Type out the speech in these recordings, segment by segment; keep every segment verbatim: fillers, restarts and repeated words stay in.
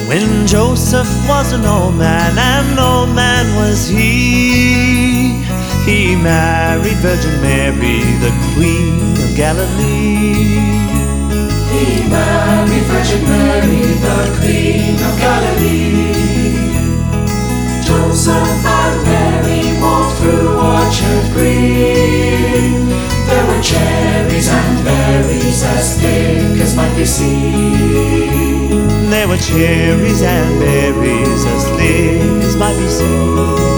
When Joseph was an old man, and old man was he, he married Virgin Mary, the Queen of Galilee. He married Virgin Mary, the Queen of Galilee. Joseph and Mary walked through Orchard Green. There were cherries and berries as thick as might be seen. There were cherries and berries as thick as might be seen.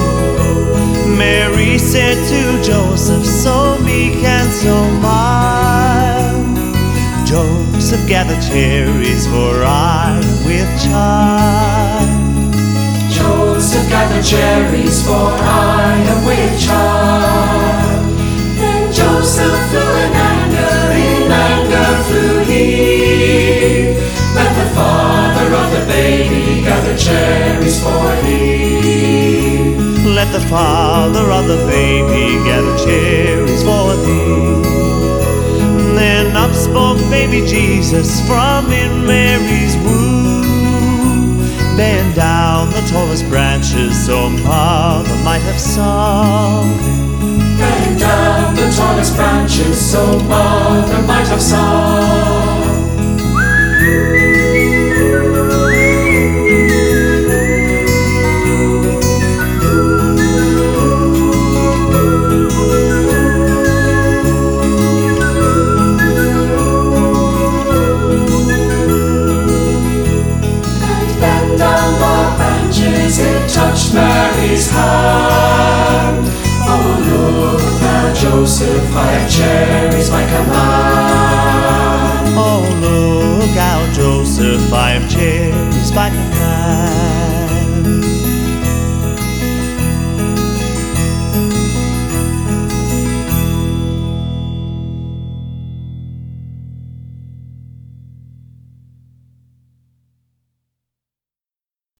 Mary said to Joseph, so meek and so mild, Joseph, gather cherries, for I am with child. Joseph, gather cherries, for I am with child. Then Joseph flew in anger, in anger flew he. Let the father of the baby gather cherries for thee. Let the father of the baby gather cherries for thee. Then up spoke baby Jesus from in Mary's womb. Bend down the tallest branches so mother might have sung. Bend down the tallest branches so mother might have sung. It touched Mary's hand. Oh, look now, Joseph, I have cherries by command. Oh, look out, Joseph, I have cherries by command.